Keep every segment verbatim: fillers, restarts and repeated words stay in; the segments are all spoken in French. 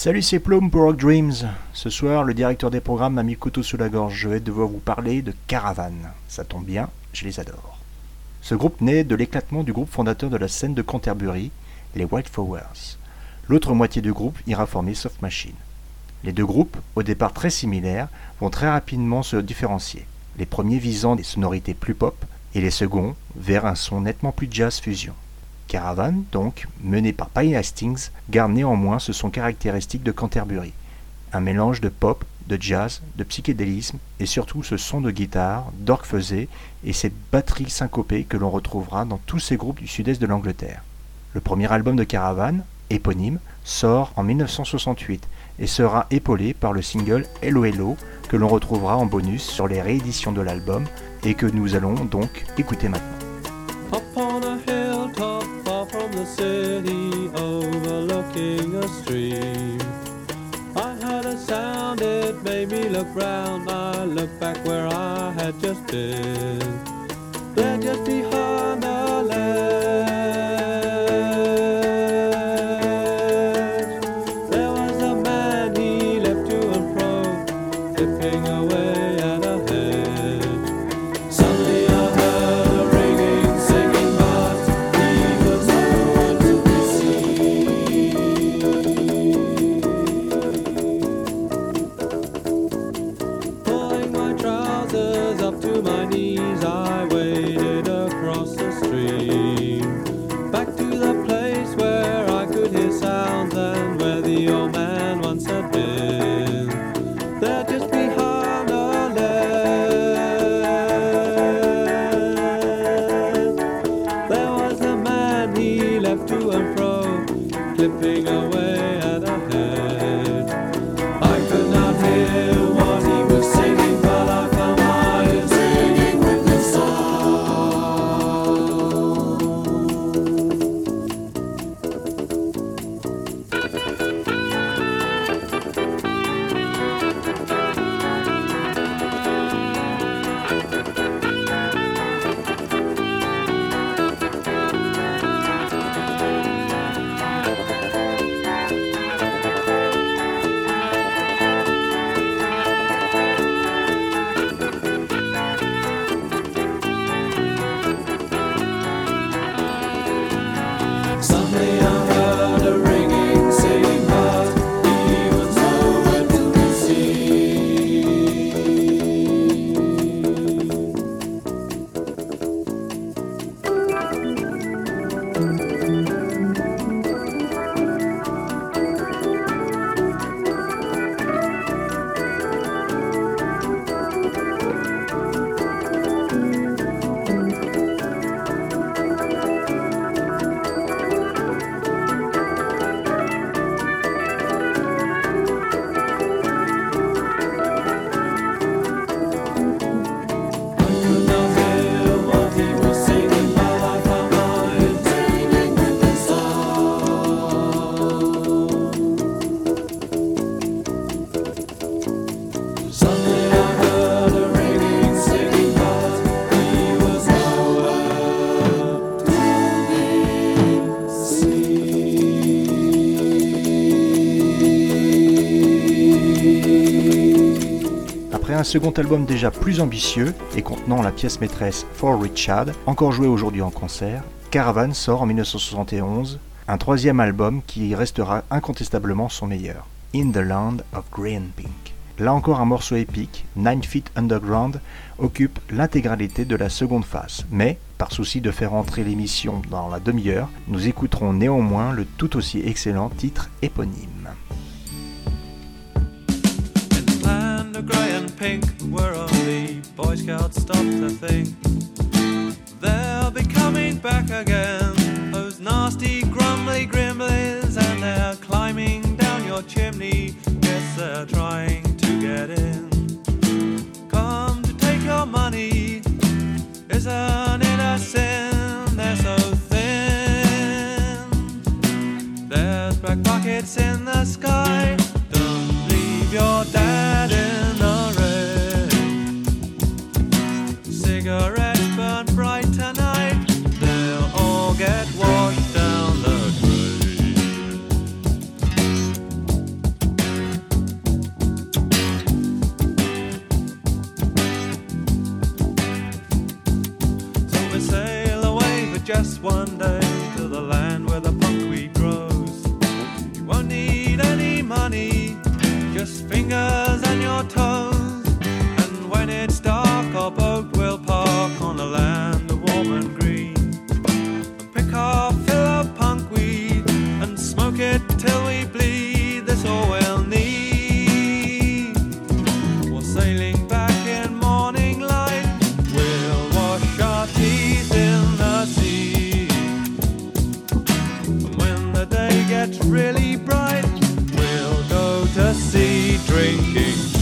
Salut, c'est Plum pour Rock Dreams. Ce soir, le directeur des programmes m'a mis le couteau sous la gorge. Je vais devoir vous parler de Caravan. Ça tombe bien, je les adore. Ce groupe naît de l'éclatement du groupe fondateur de la scène de Canterbury, les White Flowers. L'autre moitié du groupe ira former Soft Machine. Les deux groupes, au départ très similaires, vont très rapidement se différencier. Les premiers visant des sonorités plus pop et les seconds vers un son nettement plus jazz fusion. Caravan, donc, mené par Pye Hastings, garde néanmoins ce son caractéristique de Canterbury. Un mélange de pop, de jazz, de psychédélisme et surtout ce son de guitare, d'orgue fuzzy et ces batteries syncopées que l'on retrouvera dans tous ces groupes du sud-est de l'Angleterre. Le premier album de Caravan, éponyme, sort en dix-neuf cent soixante-huit et sera épaulé par le single Hello Hello que l'on retrouvera en bonus sur les rééditions de l'album et que nous allons donc écouter maintenant. Up on a hilltop far from the city, overlooking a stream, I heard a sound, it made me look round. I looked back where I had just been. There just behind the ledge, there was a man, he leapt to and fro, flipping away at a hedge. Suddenly I heard a ringing, singing, but he was nowhere to be seen. Pulling my trousers up to my knees, I waded across the stream, back to the place where I could hear sounds and where the old man once had been. There just behind the ledge, there was a man, he left to and fro, clipping away at a hedge. I could not hear what he was singing, but I found my ears ringing with the Suddenly I heard a ringing, singing, but he was nowhere to be Could not hear what he was singing, but I found my ears ringing with the sound. Suddenly I heard a ringing, singing, but he was nowhere to be seen. Après un second album déjà plus ambitieux et contenant la pièce maîtresse For Richard, encore jouée aujourd'hui en concert, Caravan sort en dix-neuf cent soixante et onze un troisième album qui restera incontestablement son meilleur, In the Land of Grey and Pink. Là encore un morceau épique, Nine Feet Underground, occupe l'intégralité de la seconde phase, mais, par souci de faire entrer l'émission dans la demi-heure, nous écouterons néanmoins le tout aussi excellent titre éponyme. In the land of grey and pink, where only Boy Scouts stop to think they'll be coming back again. Those nasty, grumbly grimblies, and they're climbing down your chimney. Yes, they're trying to get in. Come to take your money, isn't it a sin? They're so thin. There's black buckets in the sky. Don't leave your dad in the rain. Cigarettes burn bright tonight. They'll all get washed down the drain. just one day to the land where the pumpweed grows. You won't need any money, just fingers and your toes. And when it's dark, our boat will park on a land of warm and green. And pick our fill of pumpweed and smoke it till we bleed. That's all we'll need. We're sailing back in morning light. We'll wash our teeth in the sea. And when the day gets really bright, we'll go to sea drinking tea.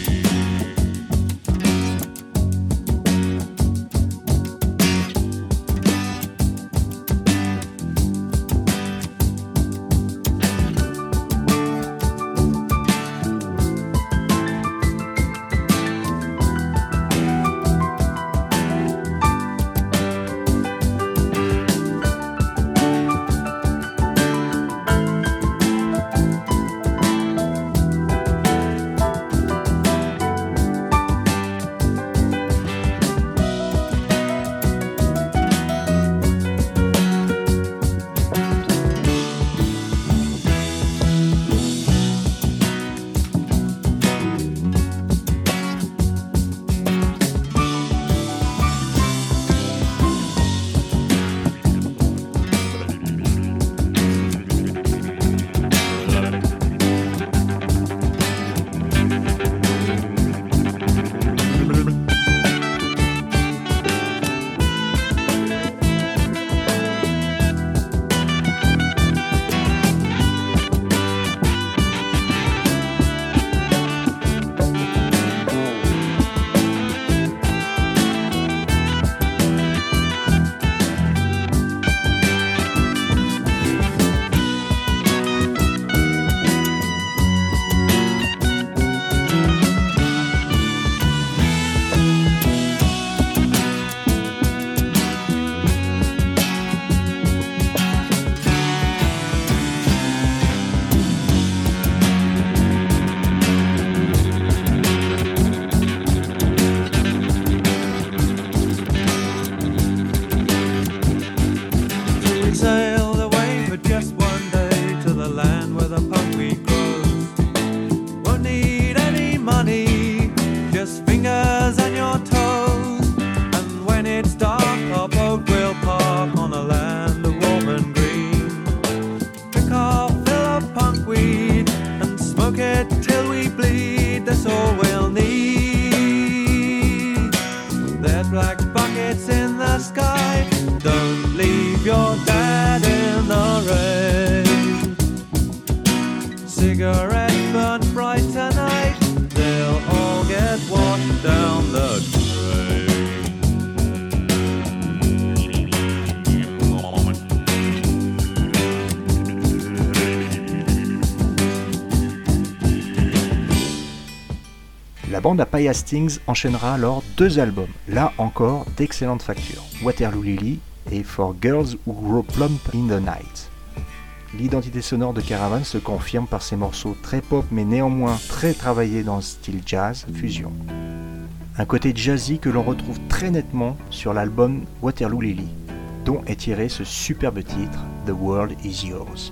Sailed away for just one day to the land where the pumpweed grows. Won't need any money, just fingers and your toes. And when it's dark, our boat will park on a land of warm and green. Pick our fill of pumpweed and smoke it till we bleed. That's all we'll need. There's black buckets in the sky. Don't leave your dad in the rain. Cigarettes burn bright tonight. They'll all get washed down the drain. La bande à Pye Hastings enchaînera alors deux albums, là encore d'excellente facture, Waterloo Lily et For Girls Who Grow Plump in the Night. L'identité sonore de Caravan se confirme par ses morceaux très pop mais néanmoins très travaillés dans le style jazz fusion. Un côté jazzy que l'on retrouve très nettement sur l'album Waterloo Lily, dont est tiré ce superbe titre The World Is Yours.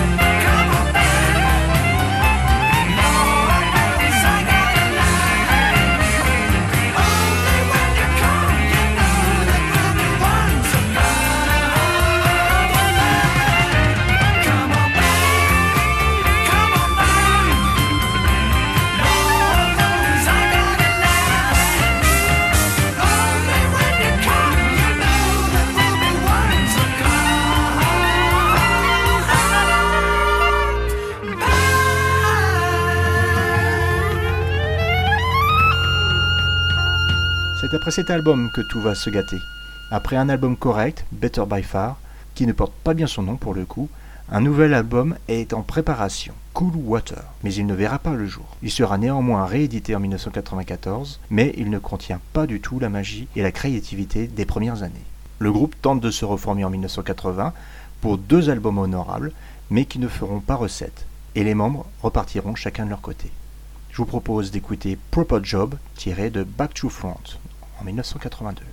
C'est après cet album que tout va se gâter. Après un album correct, Better by Far, qui ne porte pas bien son nom pour le coup, un nouvel album est en préparation, Cool Water, mais il ne verra pas le jour. Il sera néanmoins réédité en mille neuf cent quatre-vingt-quatorze, mais il ne contient pas du tout la magie et la créativité des premières années. Le groupe tente de se reformer en mille neuf cent quatre-vingts pour deux albums honorables, mais qui ne feront pas recette, et les membres repartiront chacun de leur côté. Je vous propose d'écouter Proper Job, tiré de Back to Front, en mille neuf cent quatre-vingt-deux.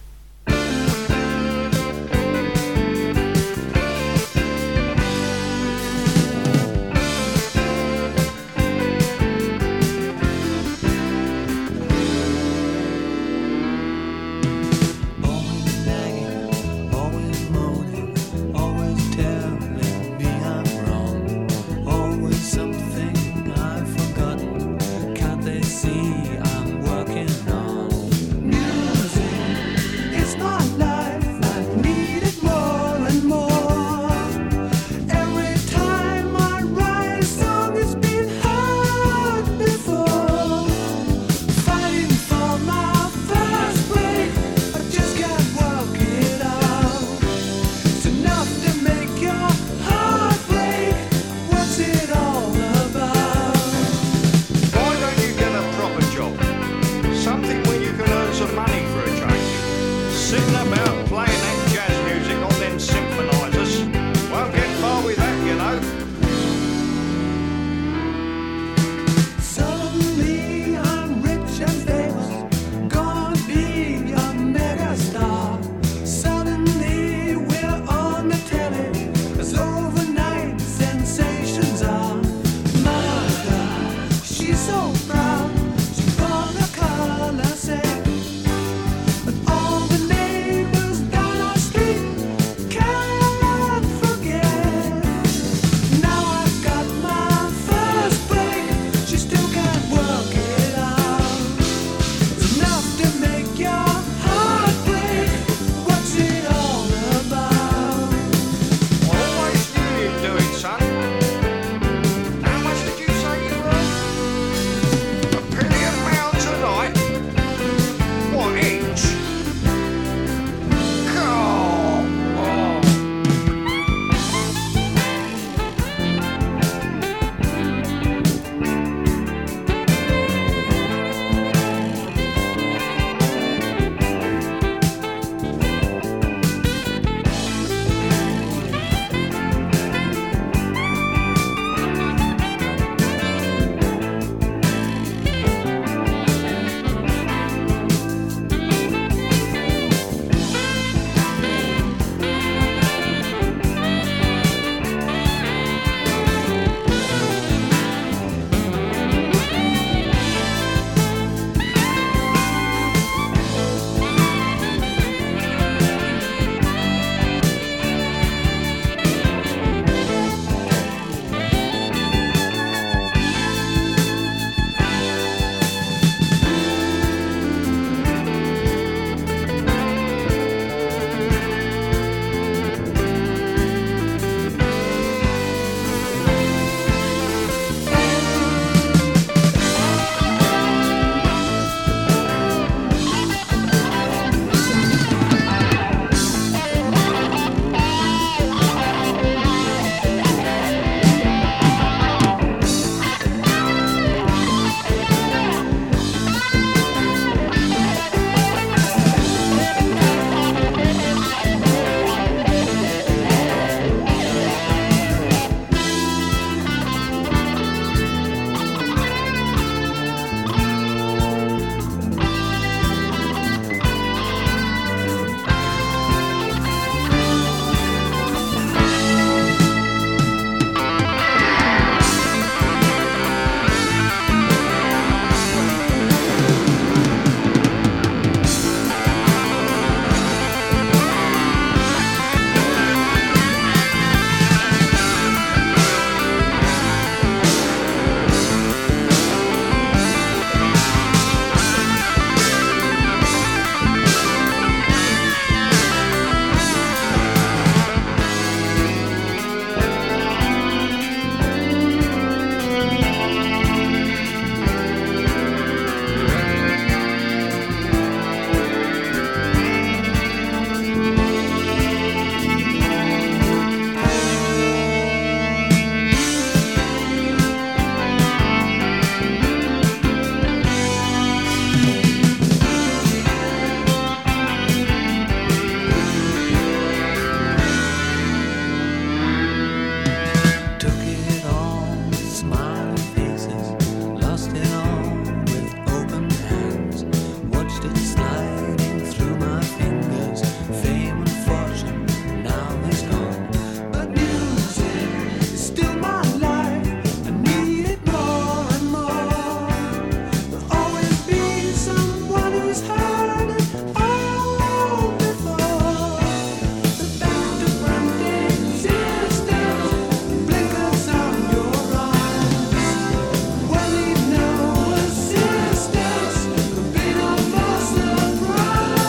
smiling faces, lost it all with open hands. Watched it sliding through my fingers. Fame and fortune now is gone, but music is still my life. I need it more and more. There'll always be someone who's heard it all before. The band of branding sisters, blinkers on your eyes. When you know assistance could be no more surprise.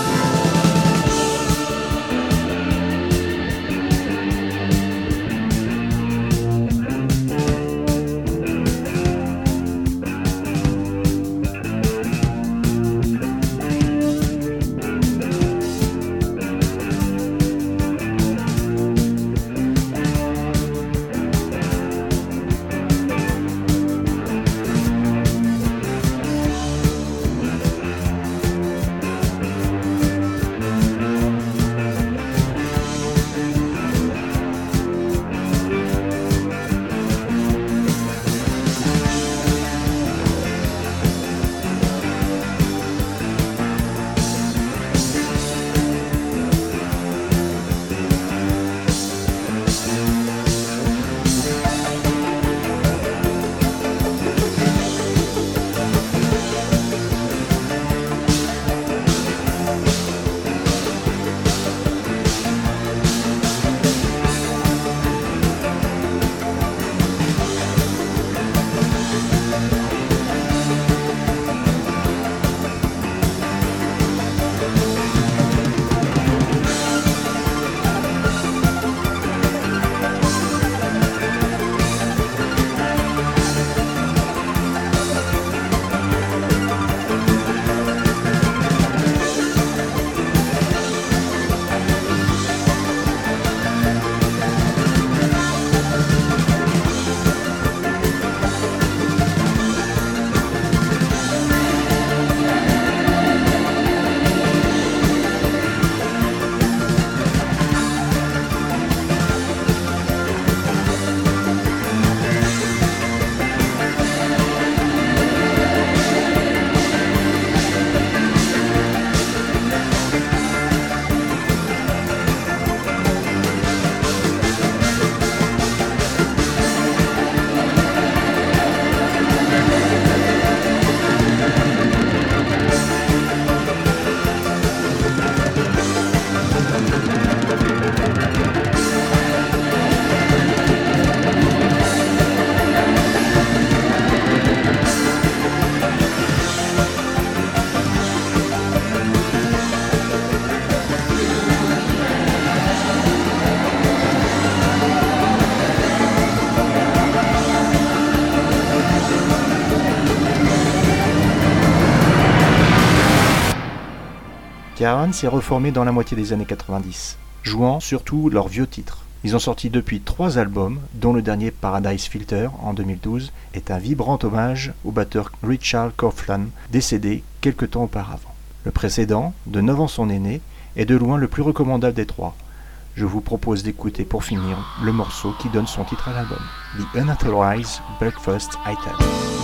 Caravan s'est reformé dans la moitié des années quatre-vingt-dix, jouant surtout leurs vieux titres. Ils ont sorti depuis trois albums, dont le dernier Paradise Filter en deux mille douze est un vibrant hommage au batteur Richard Coughlan, décédé quelque temps auparavant. Le précédent, de neuf ans son aîné, est de loin le plus recommandable des trois. Je vous propose d'écouter pour finir le morceau qui donne son titre à l'album, The Unauthorized Breakfast Item.